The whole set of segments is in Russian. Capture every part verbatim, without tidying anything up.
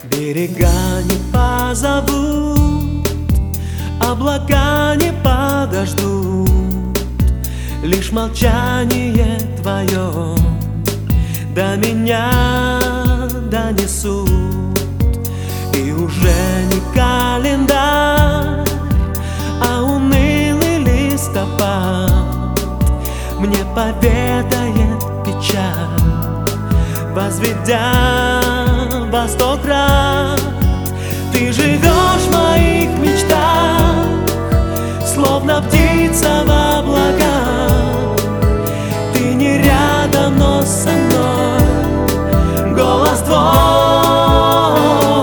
Берега не позовут, облака не подождут, лишь молчание твое до меня донесут. И уже не календарь, а унылый листопад мне поведает печаль, возведя во сто крат. Ты живешь в моих мечтах, словно птица в облаках. Ты не рядом, но со мной, голос твой.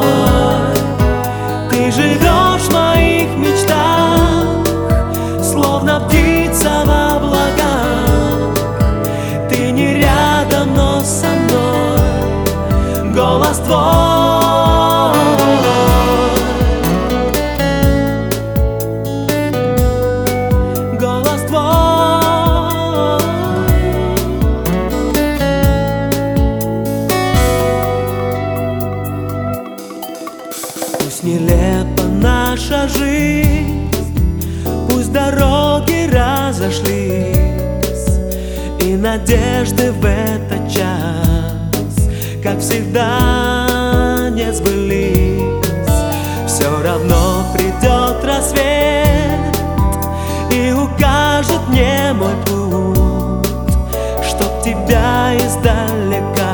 Ты живешь в моих мечтах, словно птица в облаках. Ты не рядом, но со мной, голос твой. Голос твой. Пусть нелепа наша жизнь, пусть дороги разошлись, и надежды в этот час, как всегда, не сбылись. Все равно придет рассвет и укажет мне мой путь, чтоб тебя издалека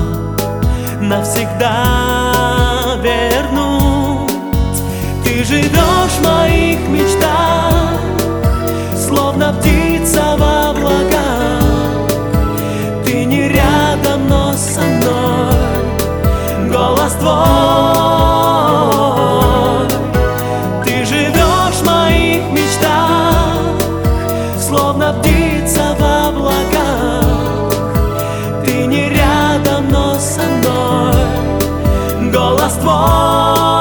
навсегда вернуть. Ты живешь в моих мечтах, словно птица в облаках. Ты не рядом, но со мной, голос твой. Ты живешь в моих мечтах, словно птица в облаках. Ты не рядом, но со мной, голос твой.